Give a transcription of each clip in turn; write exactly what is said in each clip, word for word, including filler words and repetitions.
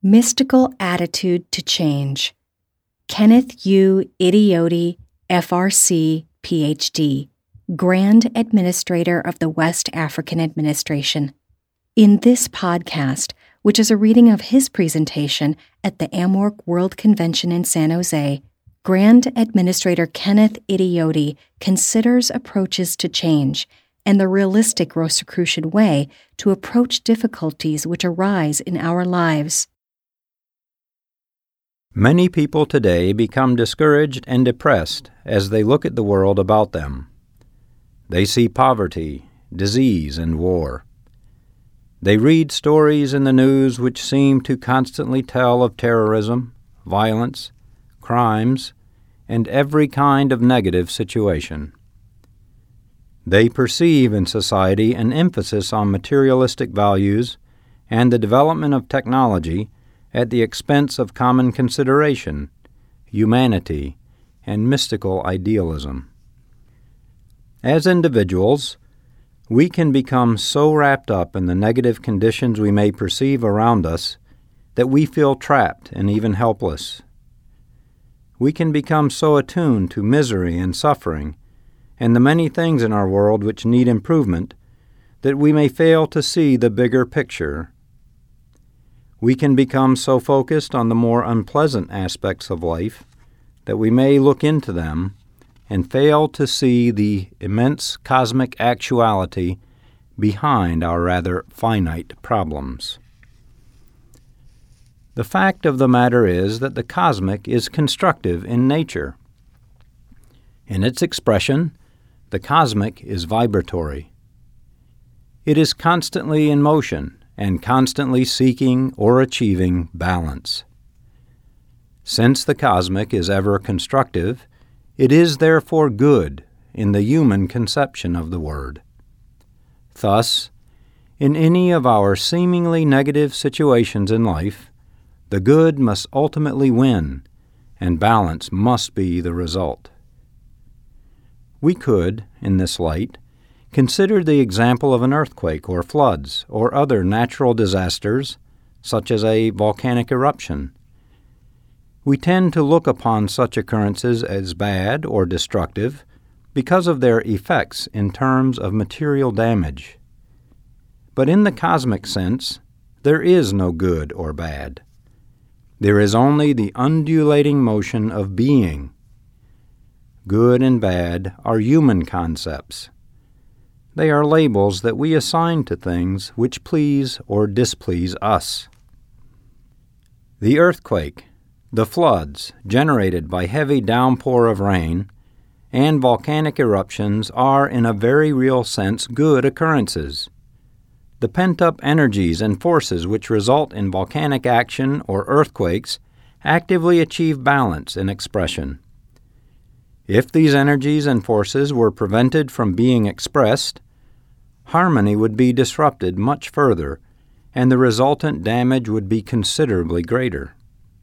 Mystical Attitude to Change. Kenneth U. Idioti, F R C, P H D, Grand Administrator of the West African Administration. In this podcast, which is a reading of his presentation at the AMWORK World Convention in San Jose, Grand Administrator Kenneth Idioti considers approaches to change and the realistic Rosicrucian way to approach difficulties which arise in our lives. Many people today become discouraged and depressed as they look at the world about them. They see poverty, disease, and war. They read stories in the news which seem to constantly tell of terrorism, violence, crimes, and every kind of negative situation. They perceive in society an emphasis on materialistic values and the development of technology at the expense of common consideration, humanity, and mystical idealism. As individuals, we can become so wrapped up in the negative conditions we may perceive around us that we feel trapped and even helpless. We can become so attuned to misery and suffering and the many things in our world which need improvement that we may fail to see the bigger picture. We can become so focused on the more unpleasant aspects of life that we may look into them and fail to see the immense cosmic actuality behind our rather finite problems. The fact of the matter is that the cosmic is constructive in nature. In its expression, the cosmic is vibratory. It is constantly in motion and constantly seeking or achieving balance. Since the cosmic is ever constructive, it is therefore good in the human conception of the word. Thus, in any of our seemingly negative situations in life, the good must ultimately win, and balance must be the result. We could, in this light, consider the example of an earthquake or floods or other natural disasters, such as a volcanic eruption. We tend to look upon such occurrences as bad or destructive because of their effects in terms of material damage. But in the cosmic sense, there is no good or bad. There is only the undulating motion of being. Good and bad are human concepts. They are labels that we assign to things which please or displease us. The earthquake, the floods generated by heavy downpour of rain, and volcanic eruptions are in a very real sense good occurrences. The pent-up energies and forces which result in volcanic action or earthquakes actively achieve balance in expression. If these energies and forces were prevented from being expressed, harmony would be disrupted much further, and the resultant damage would be considerably greater.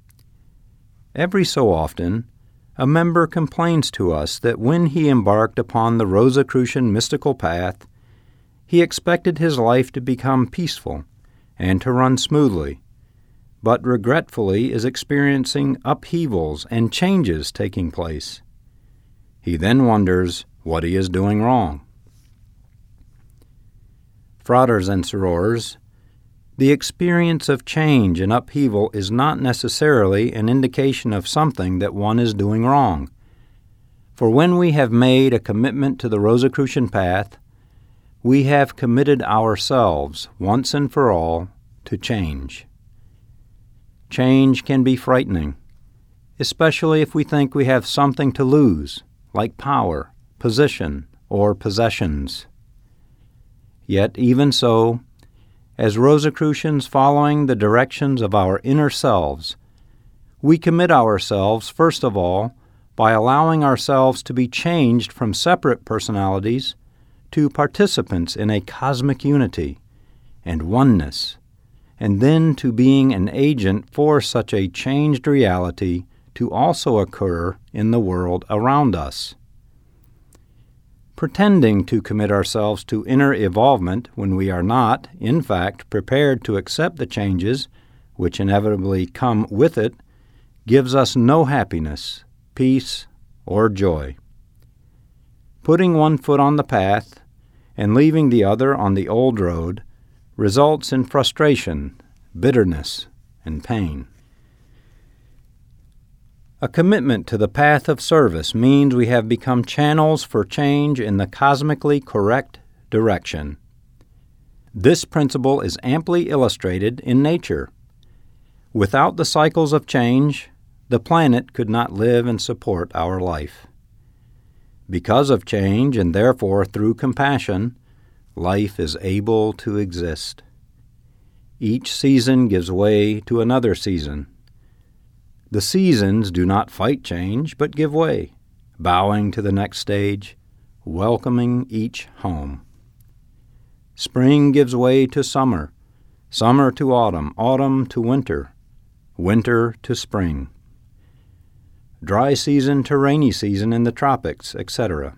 Every so often, a member complains to us that when he embarked upon the Rosicrucian mystical path, he expected his life to become peaceful and to run smoothly, but regretfully is experiencing upheavals and changes taking place. He then wonders what he is doing wrong. Fratres and sorors, the experience of change and upheaval is not necessarily an indication of something that one is doing wrong. For when we have made a commitment to the Rosicrucian path, we have committed ourselves once and for all to change. Change can be frightening, especially if we think we have something to lose, like power, position, or possessions. Yet even so, as Rosicrucians following the directions of our inner selves, we commit ourselves, first of all, by allowing ourselves to be changed from separate personalities to participants in a cosmic unity and oneness, and then to being an agent for such a changed reality to also occur in the world around us. Pretending to commit ourselves to inner evolvement when we are not, in fact, prepared to accept the changes which inevitably come with it, gives us no happiness, peace, or joy. Putting one foot on the path and leaving the other on the old road results in frustration, bitterness, and pain. A commitment to the path of service means we have become channels for change in the cosmically correct direction. This principle is amply illustrated in nature. Without the cycles of change, the planet could not live and support our life. Because of change, and therefore through compassion, life is able to exist. Each season gives way to another season. The seasons do not fight change, but give way, bowing to the next stage, welcoming each home. Spring gives way to summer, summer to autumn, autumn to winter, winter to spring. Dry season to rainy season in the tropics, et cetera.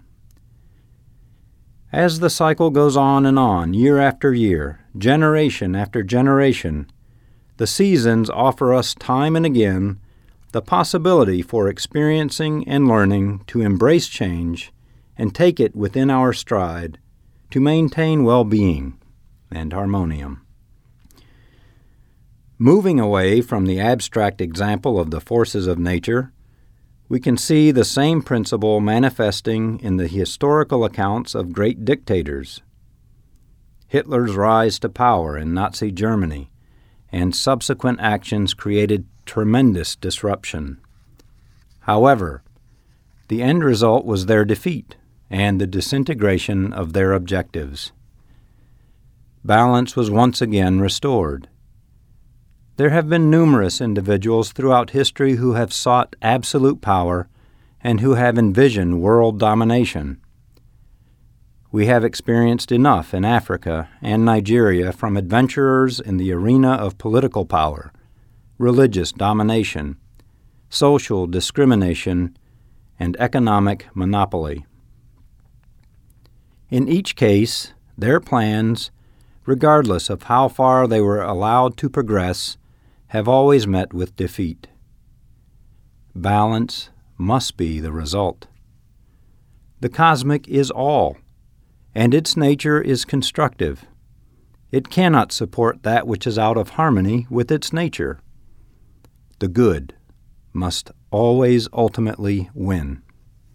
As the cycle goes on and on, year after year, generation after generation, the seasons offer us time and again the possibility for experiencing and learning to embrace change and take it within our stride to maintain well-being and harmonium. Moving away from the abstract example of the forces of nature, we can see the same principle manifesting in the historical accounts of great dictators. Hitler's rise to power in Nazi Germany and subsequent actions created tremendous disruption. However, the end result was their defeat and the disintegration of their objectives. Balance was once again restored. There have been numerous individuals throughout history who have sought absolute power and who have envisioned world domination. We have experienced enough in Africa and Nigeria from adventurers in the arena of political power, religious domination, social discrimination, and economic monopoly. In each case, their plans, regardless of how far they were allowed to progress, have always met with defeat. Balance must be the result. The cosmic is all, and its nature is constructive. It cannot support that which is out of harmony with its nature. The good must always ultimately win.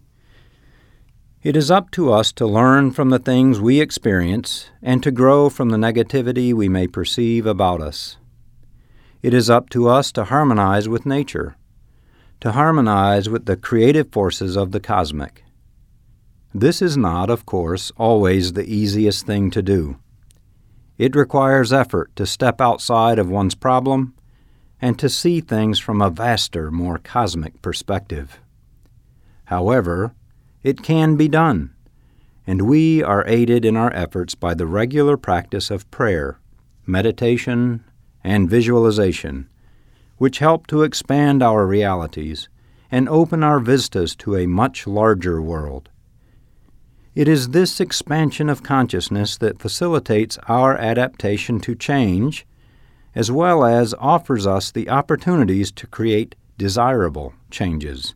It is up to us to learn from the things we experience and to grow from the negativity we may perceive about us. It is up to us to harmonize with nature, to harmonize with the creative forces of the cosmic. This is not, of course, always the easiest thing to do. It requires effort to step outside of one's problem and to see things from a vaster, more cosmic perspective. However, it can be done, and we are aided in our efforts by the regular practice of prayer, meditation, and visualization, which help to expand our realities and open our vistas to a much larger world. It is this expansion of consciousness that facilitates our adaptation to change, as well as offers us the opportunities to create desirable changes.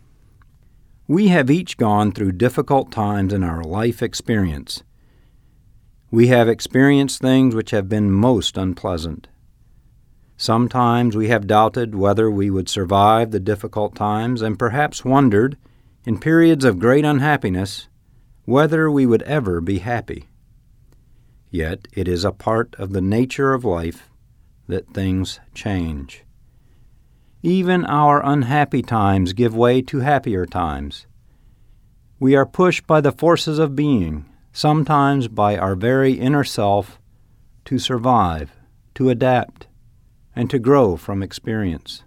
We have each gone through difficult times in our life experience. We have experienced things which have been most unpleasant. Sometimes we have doubted whether we would survive the difficult times and perhaps wondered, in periods of great unhappiness, whether we would ever be happy. Yet it is a part of the nature of life that things change. Even our unhappy times give way to happier times. We are pushed by the forces of being, sometimes by our very inner self, to survive, to adapt, and to grow from experience.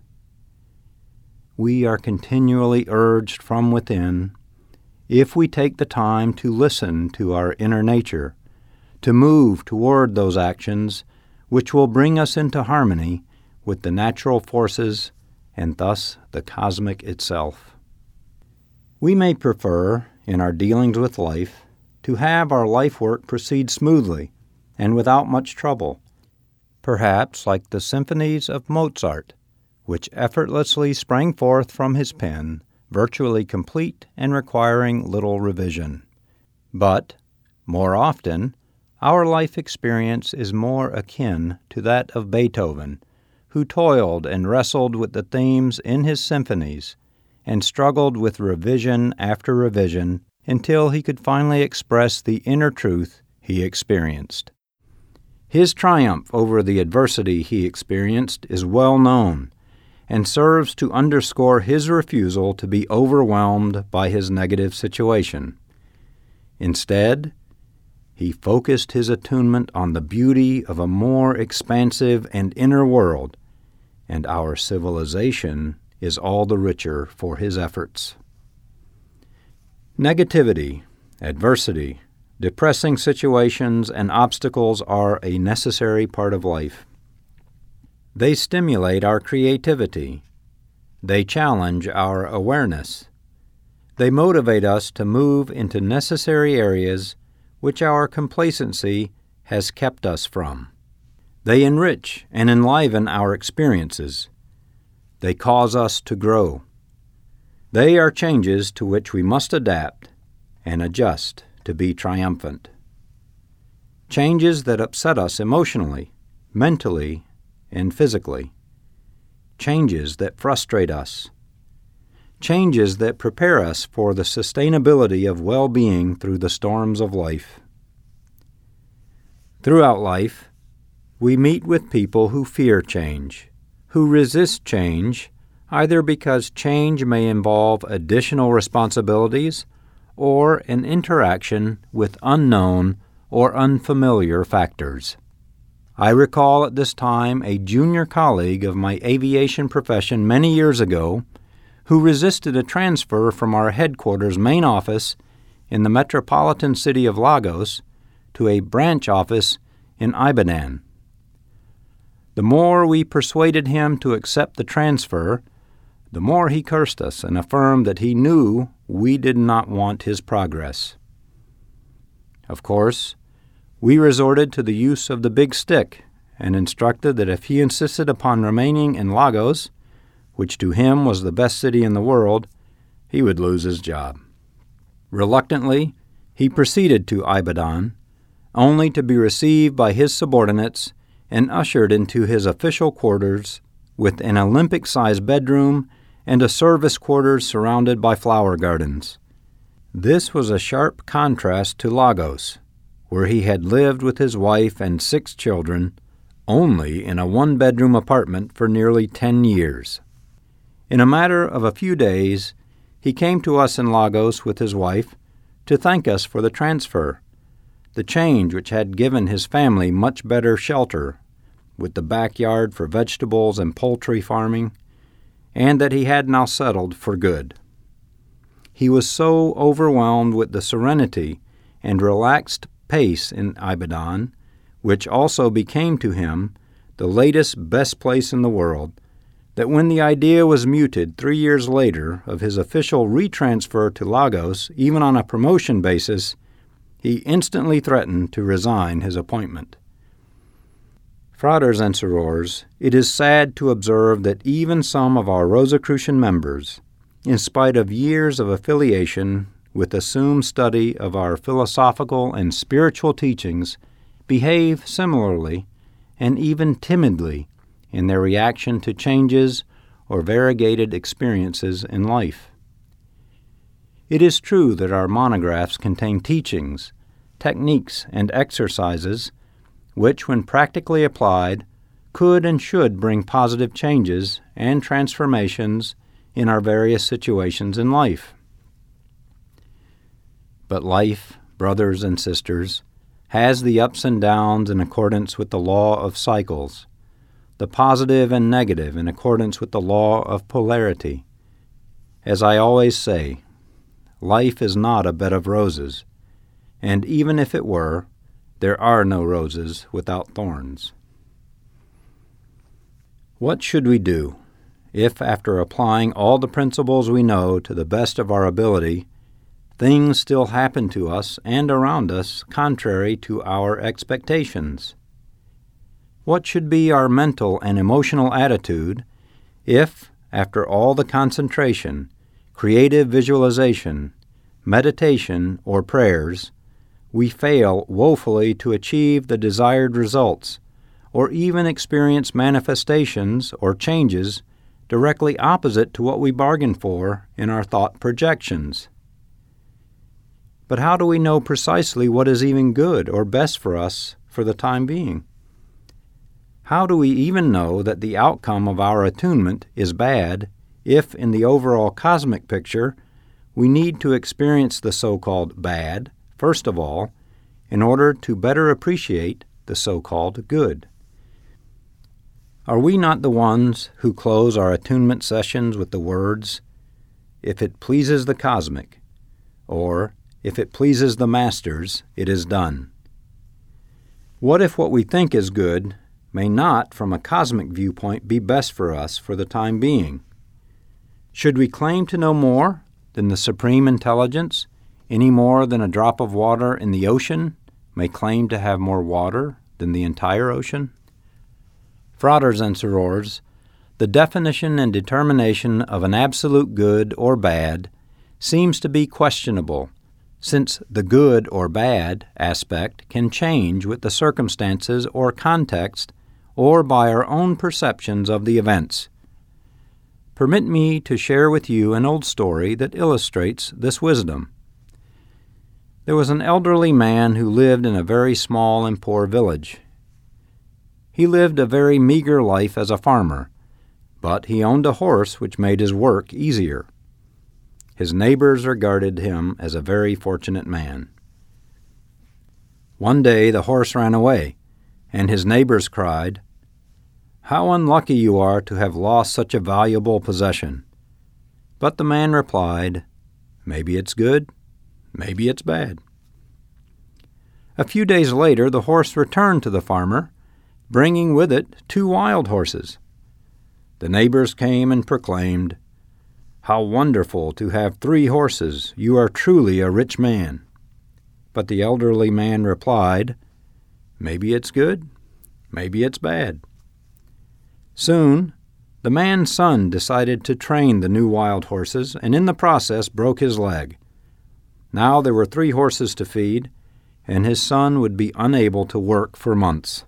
We are continually urged from within, if we take the time to listen to our inner nature, to move toward those actions which will bring us into harmony with the natural forces and thus the cosmic itself. We may prefer, in our dealings with life, to have our life work proceed smoothly and without much trouble. perhaps like the symphonies of Mozart, which effortlessly sprang forth from his pen, virtually complete and requiring little revision. But, more often, our life experience is more akin to that of Beethoven, who toiled and wrestled with the themes in his symphonies and struggled with revision after revision until he could finally express the inner truth he experienced. His triumph over the adversity he experienced is well known and serves to underscore his refusal to be overwhelmed by his negative situation. Instead, he focused his attunement on the beauty of a more expansive and inner world, and our civilization is all the richer for his efforts. Negativity, adversity, depressing situations, and obstacles are a necessary part of life. They stimulate our creativity. They challenge our awareness. They motivate us to move into necessary areas which our complacency has kept us from. They enrich and enliven our experiences. They cause us to grow. They are changes to which we must adapt and adjust to be triumphant. Changes that upset us emotionally, mentally, and physically. Changes that frustrate us. Changes that prepare us for the sustainability of well-being through the storms of life. Throughout life, we meet with people who fear change, who resist change, either because change may involve additional responsibilities or an interaction with unknown or unfamiliar factors. I recall at this time a junior colleague of my aviation profession many years ago who resisted a transfer from our headquarters main office in the metropolitan city of Lagos to a branch office in Ibadan. The more we persuaded him to accept the transfer, the more he cursed us and affirmed that he knew we did not want his progress. Of course, we resorted to the use of the big stick and instructed that if he insisted upon remaining in Lagos, which to him was the best city in the world, he would lose his job. Reluctantly, he proceeded to Ibadan, only to be received by his subordinates and ushered into his official quarters with an Olympic-sized bedroom and a service quarters surrounded by flower gardens. This was a sharp contrast to Lagos, where he had lived with his wife and six children, only in a one-bedroom apartment for nearly ten years. In a matter of a few days, he came to us in Lagos with his wife to thank us for the transfer, the change which had given his family much better shelter, with the backyard for vegetables and poultry farming, and that he had now settled for good. He was so overwhelmed with the serenity and relaxed pace in Ibadan, which also became to him the latest best place in the world, that when the idea was mooted three years later of his official retransfer to Lagos, even on a promotion basis, he instantly threatened to resign his appointment. Fratres and sorors, it is sad to observe that even some of our Rosicrucian members, in spite of years of affiliation with assumed study of our philosophical and spiritual teachings, behave similarly and even timidly in their reaction to changes or variegated experiences in life. It is true that our monographs contain teachings, techniques, and exercises which, when practically applied, could and should bring positive changes and transformations in our various situations in life. But life, brothers and sisters, has the ups and downs in accordance with the law of cycles, the positive and negative in accordance with the law of polarity. As I always say, life is not a bed of roses, and even if it were, there are no roses without thorns. What should we do if, after applying all the principles we know to the best of our ability, things still happen to us and around us contrary to our expectations? What should be our mental and emotional attitude if, after all the concentration, creative visualization, meditation, or prayers, we fail woefully to achieve the desired results, or even experience manifestations or changes directly opposite to what we bargained for in our thought projections? But how do we know precisely what is even good or best for us for the time being? How do we even know that the outcome of our attunement is bad if, in the overall cosmic picture, we need to experience the so-called bad, first of all, in order to better appreciate the so-called good? Are we not the ones who close our attunement sessions with the words, "If it pleases the cosmic," or "If it pleases the masters, it is done"? What if what we think is good may not, from a cosmic viewpoint, be best for us for the time being? Should we claim to know more than the Supreme Intelligence, any more than a drop of water in the ocean may claim to have more water than the entire ocean? Fratres and sorors, the definition and determination of an absolute good or bad seems to be questionable, since the good or bad aspect can change with the circumstances or context or by our own perceptions of the events. Permit me to share with you an old story that illustrates this wisdom. There was an elderly man who lived in a very small and poor village. He lived a very meager life as a farmer, but he owned a horse which made his work easier. His neighbors regarded him as a very fortunate man. One day the horse ran away, and his neighbors cried, "How unlucky you are to have lost such a valuable possession." But the man replied, "Maybe it's good, maybe it's bad." A few days later the horse returned to the farmer, bringing with it two wild horses. The neighbors came and proclaimed, "How wonderful to have three horses! You are truly a rich man." But the elderly man replied, "Maybe it's good, maybe it's bad." Soon, the man's son decided to train the new wild horses, and in the process broke his leg. Now there were three horses to feed, and his son would be unable to work for months.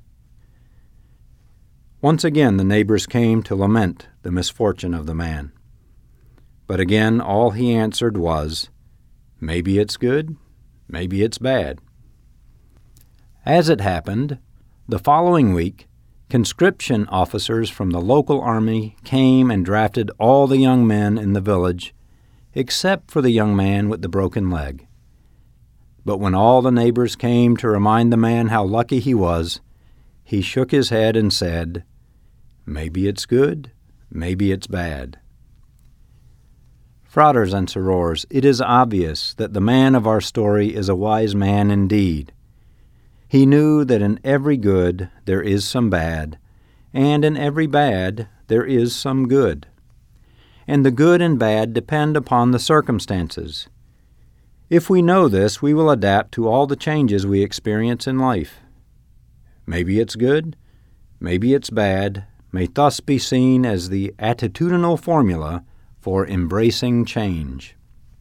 Once again the neighbors came to lament the misfortune of the man. But again all he answered was, "Maybe it's good, maybe it's bad." As it happened, the following week, conscription officers from the local army came and drafted all the young men in the village, except for the young man with the broken leg. But when all the neighbors came to remind the man how lucky he was, he shook his head and said, "Maybe it's good, maybe it's bad." Fratres and sorors, it is obvious that the man of our story is a wise man indeed. He knew that in every good there is some bad, and in every bad there is some good. And the good and bad depend upon the circumstances. If we know this, we will adapt to all the changes we experience in life. Maybe it's good, maybe it's bad, may thus be seen as the attitudinal formula for embracing change.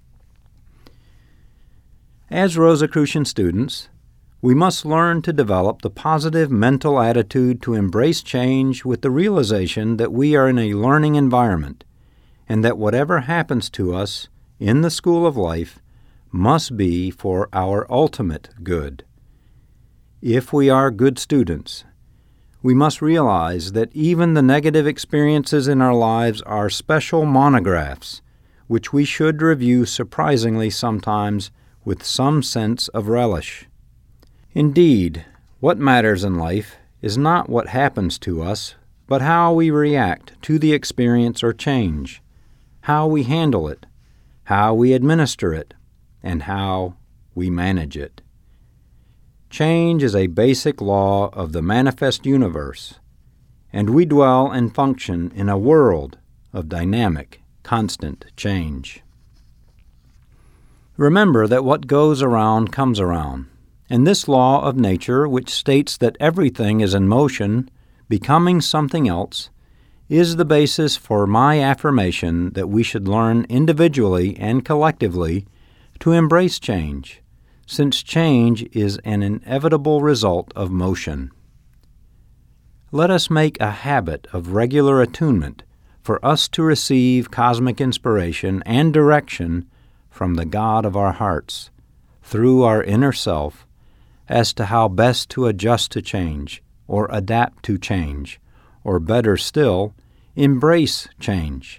As Rosicrucian students, we must learn to develop the positive mental attitude to embrace change with the realization that we are in a learning environment, and that whatever happens to us in the school of life must be for our ultimate good. If we are good students, we must realize that even the negative experiences in our lives are special monographs, which we should review surprisingly sometimes with some sense of relish. Indeed, what matters in life is not what happens to us, but how we react to the experience or change, how we handle it, how we administer it, and how we manage it. Change is a basic law of the manifest universe, and we dwell and function in a world of dynamic, constant change. Remember that what goes around comes around, and this law of nature, which states that everything is in motion, becoming something else, is the basis for my affirmation that we should learn individually and collectively to embrace change, since change is an inevitable result of motion. Let us make a habit of regular attunement for us to receive cosmic inspiration and direction from the God of our hearts, through our inner self, as to how best to adjust to change, or adapt to change, or better still, embrace change.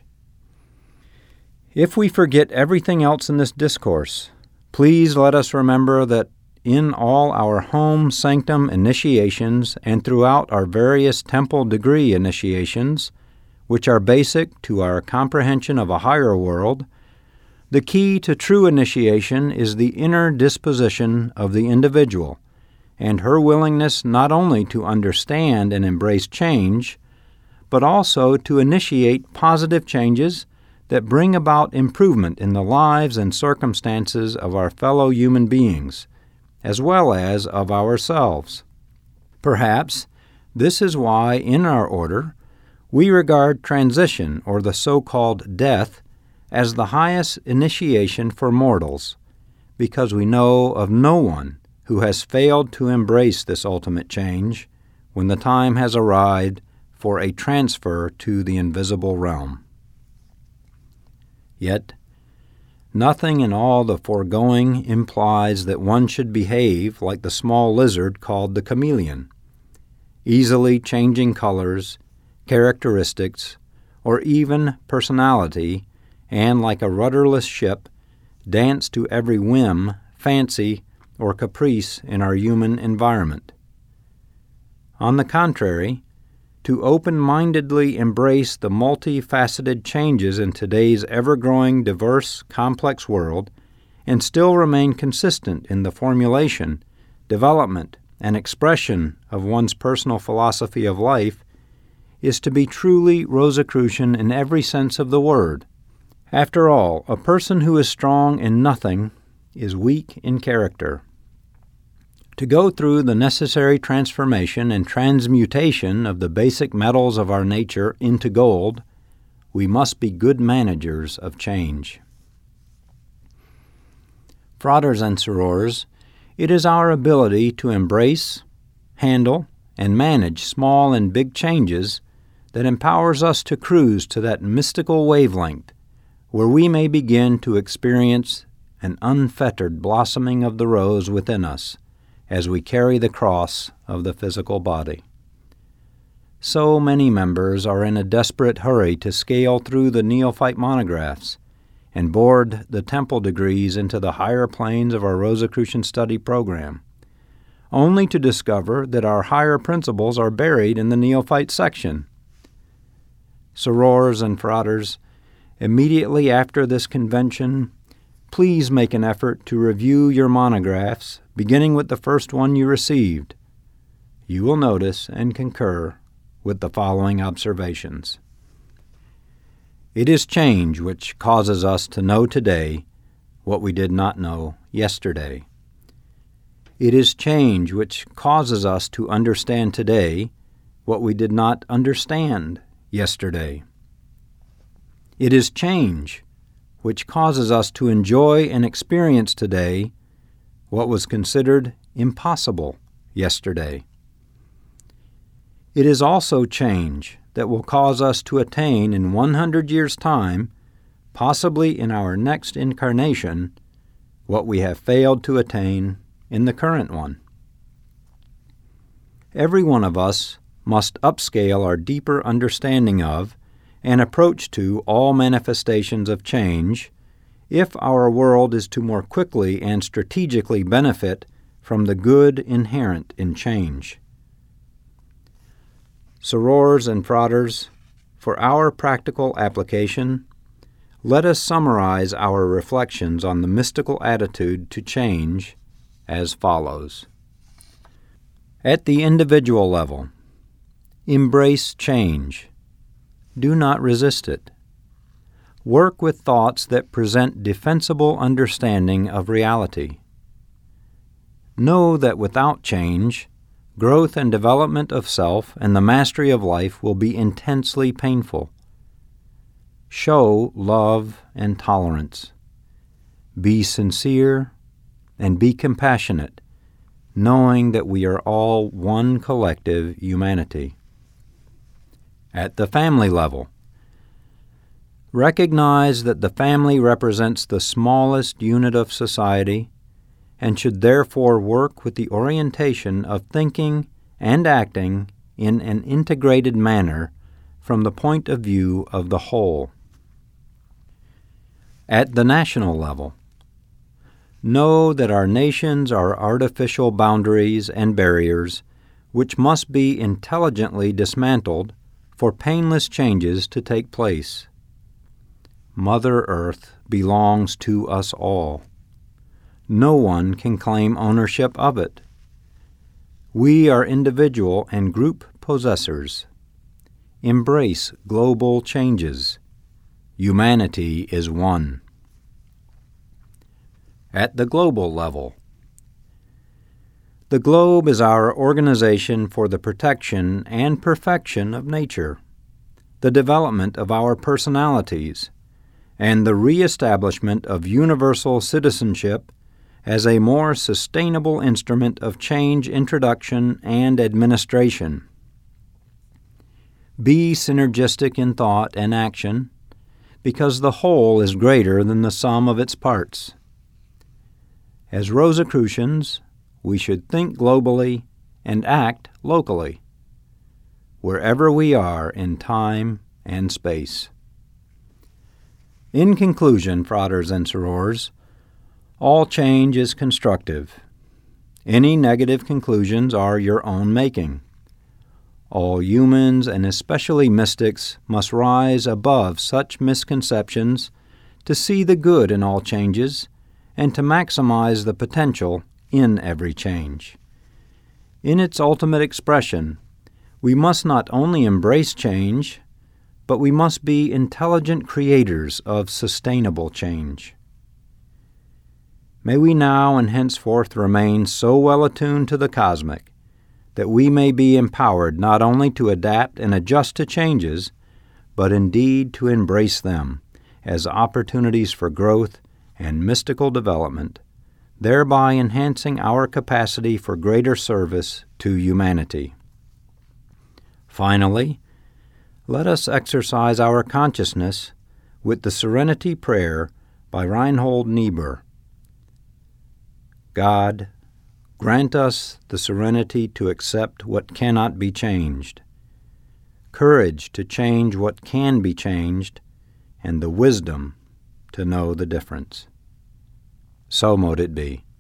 If we forget everything else in this discourse, please let us remember that in all our home sanctum initiations and throughout our various temple degree initiations, which are basic to our comprehension of a higher world, the key to true initiation is the inner disposition of the individual, and her willingness not only to understand and embrace change, but also to initiate positive changes that bring about improvement in the lives and circumstances of our fellow human beings, as well as of ourselves. Perhaps this is why, in our order, we regard transition, or the so-called death, as the highest initiation for mortals, because we know of no one who has failed to embrace this ultimate change when the time has arrived for a transfer to the invisible realm. Yet, nothing in all the foregoing implies that one should behave like the small lizard called the chameleon, easily changing colors, characteristics, or even personality, and like a rudderless ship, dance to every whim, fancy, or caprice in our human environment. On the contrary, to open-mindedly embrace the multifaceted changes in today's ever-growing, diverse, complex world, and still remain consistent in the formulation, development, and expression of one's personal philosophy of life, is to be truly Rosicrucian in every sense of the word. After all, a person who is strong in nothing is weak in character. To go through the necessary transformation and transmutation of the basic metals of our nature into gold, we must be good managers of change. Fratres and sorors, it is our ability to embrace, handle, and manage small and big changes that empowers us to cruise to that mystical wavelength where we may begin to experience an unfettered blossoming of the rose within us as we carry the cross of the physical body. So many members are in a desperate hurry to scale through the neophyte monographs and board the temple degrees into the higher planes of our Rosicrucian study program, only to discover that our higher principles are buried in the neophyte section. Sorors and fratres, immediately after this convention, please make an effort to review your monographs, beginning with the first one you received. You will notice and concur with the following observations. It is change which causes us to know today what we did not know yesterday. It is change which causes us to understand today what we did not understand yesterday. It is change which causes us to enjoy and experience today what was considered impossible yesterday. It is also change that will cause us to attain in one hundred years' time, possibly in our next incarnation, what we have failed to attain in the current one. Every one of us must upscale our deeper understanding of and approach to all manifestations of change if our world is to more quickly and strategically benefit from the good inherent in change. Sorors and fratres, for our practical application, let us summarize our reflections on the mystical attitude to change as follows. At the individual level, embrace change. Do not resist it. Work with thoughts that present defensible understanding of reality. Know that without change, growth and development of self and the mastery of life will be intensely painful. Show love and tolerance. Be sincere and be compassionate, knowing that we are all one collective humanity. At the family level, recognize that the family represents the smallest unit of society and should therefore work with the orientation of thinking and acting in an integrated manner from the point of view of the whole. At the national level, know that our nations are artificial boundaries and barriers which must be intelligently dismantled for painless changes to take place. Mother Earth belongs to us all. No one can claim ownership of it. We are individual and group possessors. Embrace global changes. Humanity is one. At the global level, the globe is our organization for the protection and perfection of nature, the development of our personalities, and the reestablishment of universal citizenship as a more sustainable instrument of change introduction and administration. Be synergistic in thought and action, because the whole is greater than the sum of its parts. As Rosicrucians, we should think globally and act locally, wherever we are in time and space. In conclusion, fratres and sorors, all change is constructive. Any negative conclusions are your own making. All humans, and especially mystics, must rise above such misconceptions to see the good in all changes and to maximize the potential in every change. In its ultimate expression, we must not only embrace change, but we must be intelligent creators of sustainable change. May we now and henceforth remain so well attuned to the cosmic that we may be empowered not only to adapt and adjust to changes, but indeed to embrace them as opportunities for growth and mystical development, thereby enhancing our capacity for greater service to humanity. Finally, let us exercise our consciousness with the Serenity Prayer by Reinhold Niebuhr. God, grant us the serenity to accept what cannot be changed, courage to change what can be changed, and the wisdom to know the difference. So mote it be.